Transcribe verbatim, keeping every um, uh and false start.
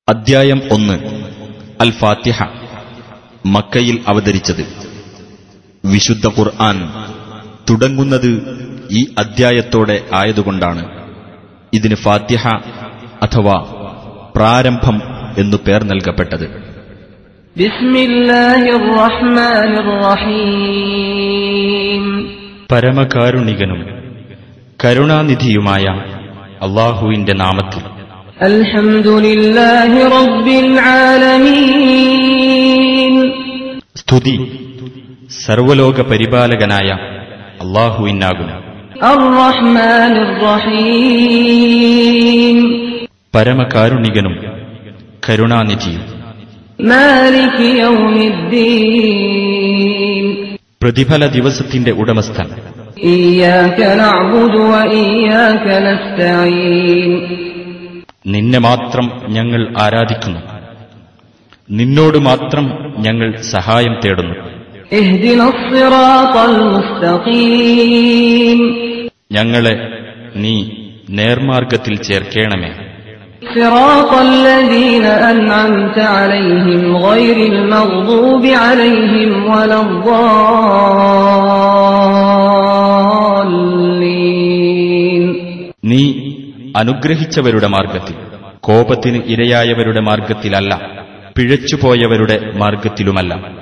അദ്ധ്യായം ഒന്ന്. അൽ ഫാത്തിഹ. മക്കയിൽ അവതരിച്ചത്. വിശുദ്ധ ഖുർആൻ തുടങ്ങുന്നത് ഈ അദ്ധ്യായത്തോടെ ആയതുകൊണ്ടാണ് ഇതിന് ഫാത്തിഹ അഥവാ പ്രാരംഭം എന്നു പേർ നൽകപ്പെട്ടത്. ബിസ്മില്ലാഹിർ റഹ്മാനിർ റഹീം. പരമകാരുണികനും കരുണാനിധിയുമായ അല്ലാഹുവിന്റെ നാമത്തിൽ. അൽഹംദുലില്ലാഹി റബ്ബിൽ ആലമീൻ. സ്തുതി സർവലോക പരിപാലകനായ അല്ലാഹുവിനാകുന്നു. അർ റഹ്മാനിർ റഹീം. പരമകാരുണികനും കരുണാനിധിയും. മാലികി യൗമിദ്ദീൻ. പ്രതിഫല ദിവസത്തിന്റെ ഉടമസ്ഥൻ. ഇയ്യാക നഅ്ബുദു വ ഇയ്യാക നസ്തഈൻ. നിന്നെ മാത്രം ഞങ്ങൾ ആരാധിക്കുന്നു, നിന്നോട് മാത്രം ഞങ്ങൾ സഹായം തേടുന്നു. ഇഹ്ദിനസ് സിറാത്തൽ മുസ്തഖീം. ഞങ്ങളെ നീ നേർമാർഗത്തിൽ ചേർക്കേണമേ. സിറാത്തൽ ലദീന അൻഅംത അലൈഹിം ഗൈറിൽ മഗ്ദൂബി അലൈഹിം വലദ്ദാല്ലീൻ. നീ അനുഗ്രഹിച്ചവരുടെ മാർഗത്തിൽ, കോപത്തിന് ഇരയായവരുടെ മാർഗത്തിലല്ല, പിഴച്ചുപോയവരുടെ മാർഗത്തിലുമല്ല.